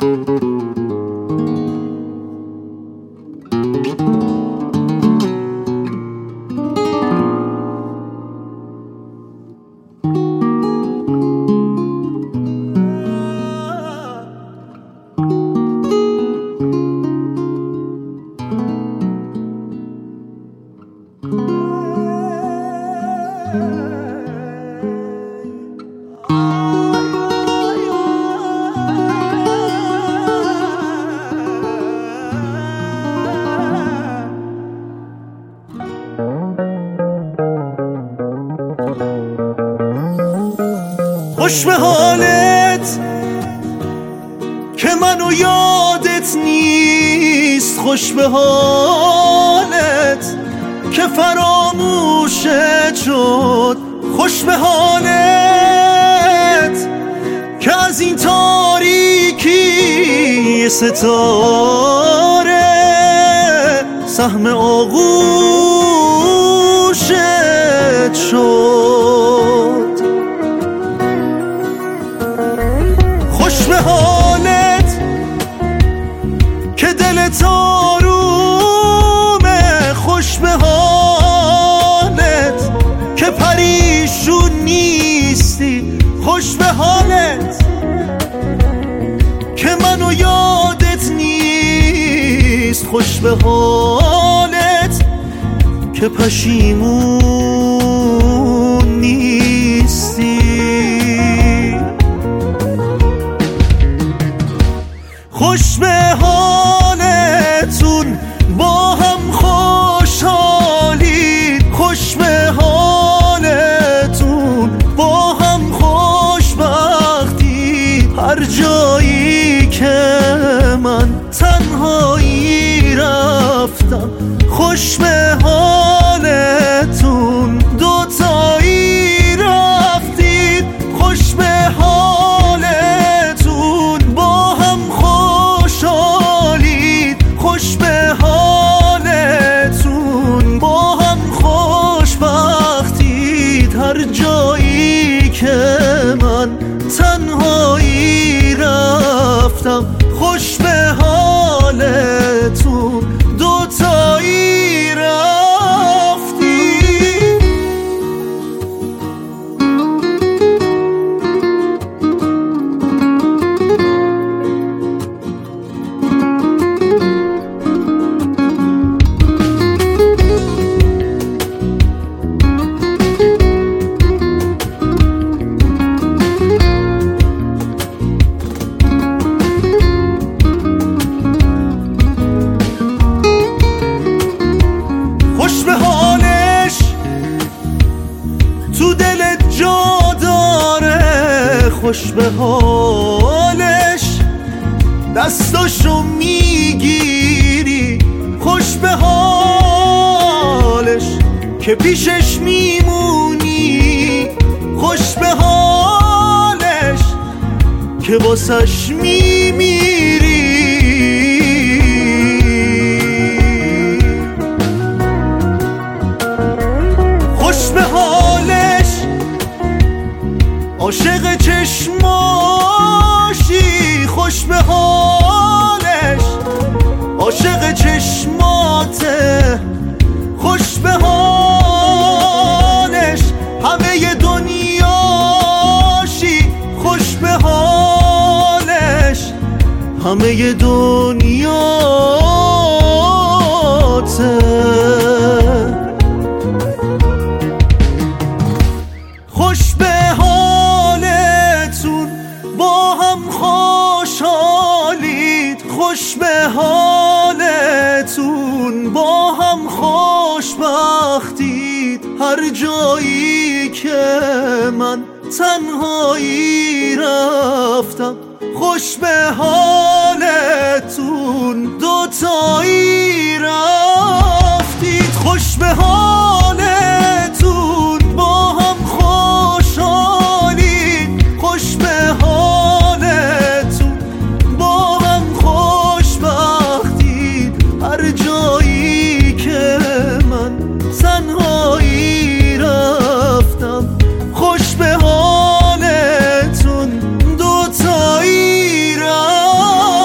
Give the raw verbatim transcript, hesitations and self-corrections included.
خوش به حالت که منو یادت نیست، خوش به حالت که فراموشت شد، خوش به حالت که از این تاریکی ستاره سهم آغوشت شد. خوش به حالت که دلت آرومه، خوش به حالت که پریشون نیستی، خوش به حالت که منو یادت نیست، خوش به حالت که پشیمون نیستی. خوش به حالتون با هم خوشحالید، خوش به حالتون با هم خوشبختید. هر جایی که من تنهایی رفتم، خوش به حالتون دوتایی رفتید، خوش به حالتون با هم خوشحالید، خوش به حالتون با هم خوشبختید. هر جایی که من تنهایی رفتم، خوش به حالتون دوتایی رفتید. خوش به حالش تو دلت جا داره، خوش به حالش دستاشو میگیری، خوش به حالش که پیشش میمونی، خوش به حالش که واسش میمیری. خوش به حالش عاشق چشماشی، خوش به حالش عاشق چشماته، خوش به حالش همه دنیاشی، خوش به حالش همه دنیاته. خوش به حالتون با هم خوشحالید، خوش به حالتون با هم خوشبختید. هر جایی که من تنهایی رفتم، خوش به حالتون دوتایی رفتید. خوش به حالتون با هم خوشحالید، خوش به حالتون با هم خوشبختید. هر جایی که من تنهایی رفتم، خوش به حالتون دوتایی رفتید.